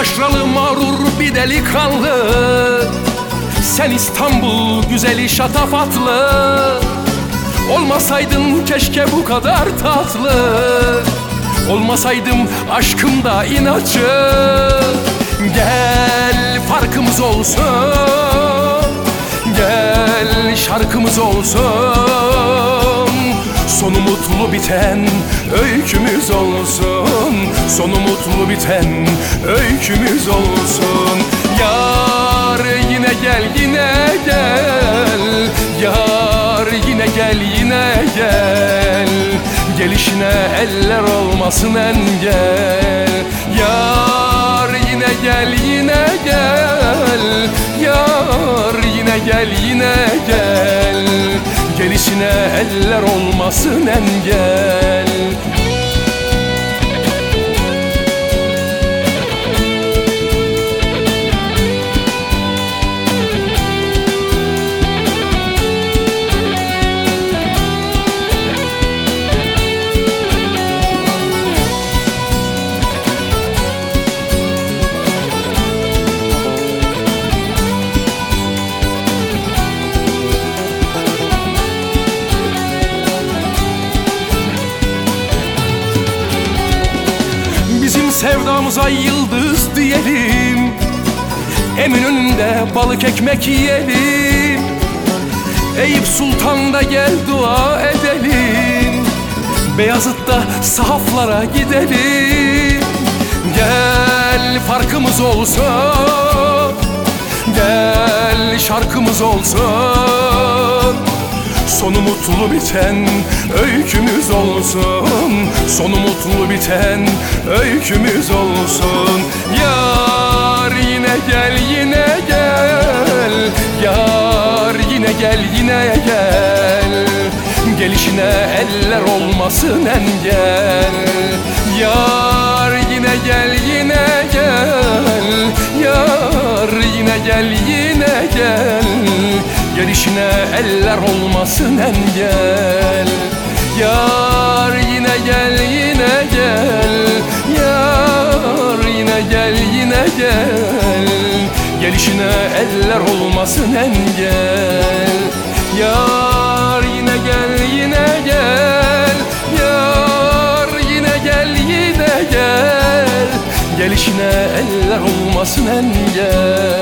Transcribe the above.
taşralı mağrur bir delikanlı. Sen İstanbul güzeli şatafatlı. Olmasaydın keşke bu kadar tatlı. Olmasaydım aşkımda inatçı. Gel farkımız olsun, gel şarkımız olsun. Sonu mutlu biten öykümüz olsun. Sonu mutlu biten öykümüz olsun. Yar yine gel, yine gel. Yar yine gel, yine gel. Gelişine eller olmasın engel. Yar yine gel, yine gel. Yar yine gel, yine gel. Gelişine eller olmasın engel. Sevdamıza yıldız diyelim, Eminönü'nde balık ekmek yiyelim. Eyüp Sultan'da gel dua edelim, Beyazıt'ta sahaflara gidelim. Gel farkımız olsun, gel şarkımız olsun. Sonu mutlu biten öykümüz olsun. Sonu mutlu biten öykümüz olsun. Yar yine gel, yine gel. Yar yine gel, yine gel. Gelişine eller olmasın engel. Yar yine gel, yine gel. Yar yine gel, yine gel. Gelişine eller olmasın engel. Yar yine gel, yine gel. Yar yine gel, yine gel. Gelişine eller olmasın engel. Yar yine gel, yine gel. Yar yine gel, yine gel. Gelişine eller olmasın engel.